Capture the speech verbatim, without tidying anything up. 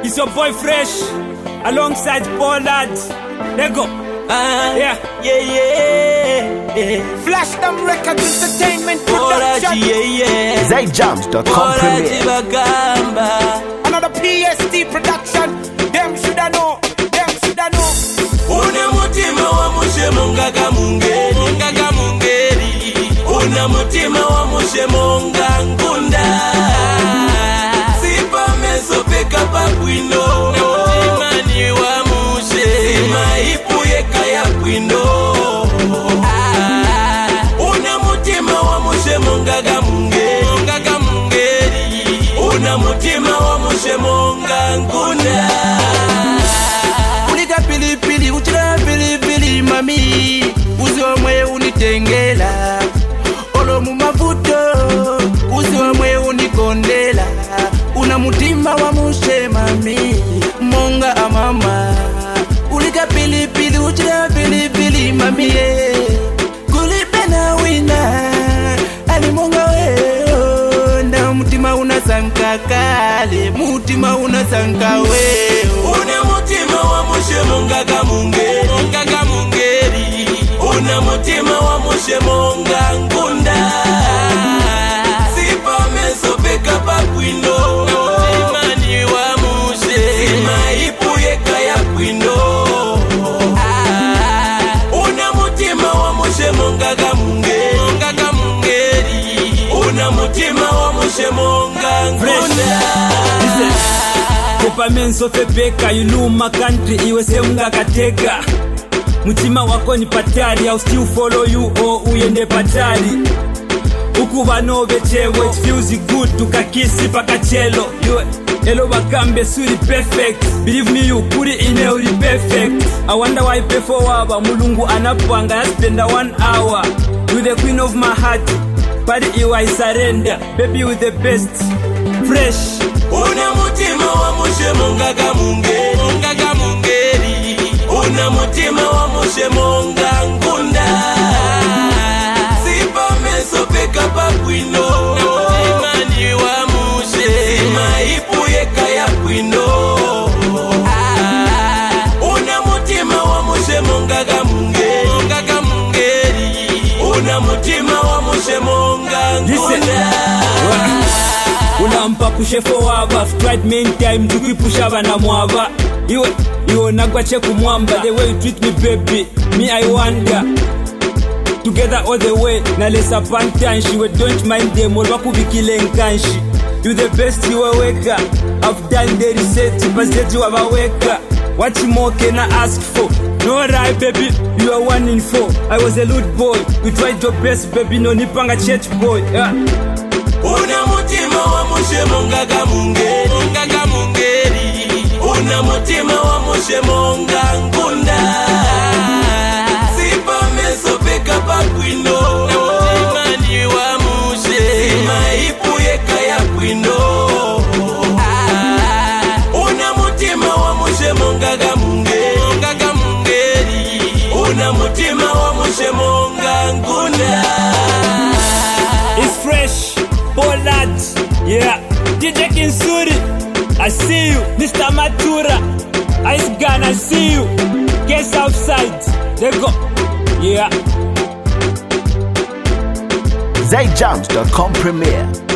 It's your boy Fresh, alongside Pollard. Let go. Ah, Yeah. yeah, yeah, yeah. Flash them records, entertainment Pollard, production. yeah, yeah. zay jams dot com Pollard, premiere. Bagamba. Another P S T production. Them shoulda know. Them shoulda know. Una mutima wa mushe mongaga mungeri, mongaga mungeri. Una mutima wa mushe monga ngunda. Sipa meso peka pakwino. Mutima ni wa mushe. Sima ipu yeka ya kwino. Una mutima wa mushe mongaga mungeri, mongaga mungeri. Una mutima wa mushe monga ngunda. Ulika pili pili, uchira pili pili mami. Uzi wa mwe unitengela. Olo mumavuto, uzi wa mwe unikondela. Una mutima wa mushe mami, monga amama. Ulika pili pili, uchira pili pili mami. Kulipe na wina, ali monga weo. Na mutima unasanka kale, mutima unasanka weo. Una mutima wa mushe mongaga mungeri, mongaga mungeri. Una mutima wa mushe monga ngunda. Sipa meso peka pakwino. Mutima ni wa mushe. Sima ipu yeka ya kwino. Una mutima wa mushe mongaga mungeri, mongaga mungeri. Una mutima wa mushe monga ngunda. Kopa menso fepeka, iluma country, iwe semunga kateka. Mutima wako ni patari, I'll still follow you or uyende patari. Ukuba no bechewe, it feels good, tukakisi pakachelo. Yue, elo bakambe suri perfect. Believe me you, kuri ine uri perfect. I wonder why pay for waba, mulungu anapanga, I spend a one hour. You the queen of my heart, body iwa I surrender. Baby you the best, Fresh. Una mutima wa mushe mongaga mungeri, mongaga mungeri. Una mutima wa mushe monga ngunda. Sipa meso peka pakwino. Mutima ni wa mushe. Sima ipu yeka ya kwino. Una mutima wa mushe mongaga mungeri, mongaga mungeri. Una mutima wa mushe monga ngunda. Unampa kushefo waba, I've tried many time to keep push abana mwaba. Iwe, iwe nagwa cheku mwamba, the way you treat me baby, me I wonder. Together all the way, na lesa pantanshi, we don't mind them, all waku bikile nkanshi. You the best you weka, I've done the research, but that you have weka. What more can I ask for? No right baby, you are one in four. I was a lewd boy, you tried your best baby, no nipanga church boy. Yeah. Una mutima wa mushe mongaga mungeri, mongaga mungeri. Una mutima wa mushe monga ngunda. Sipa meso peka pakwino. Mutima ni wa mushe. Sima ipu yeka ya kwino. Una mutima wa mushe mongaga mungeri, mongaga mungeri. Una mutima wa mushe monga ngunda. It's Fresh, Pollard, yeah. D J Kinsuri, I see you. Mister Matura, Ice Gun, I see you. Guess outside, they go, yeah. zay jams dot com premiere.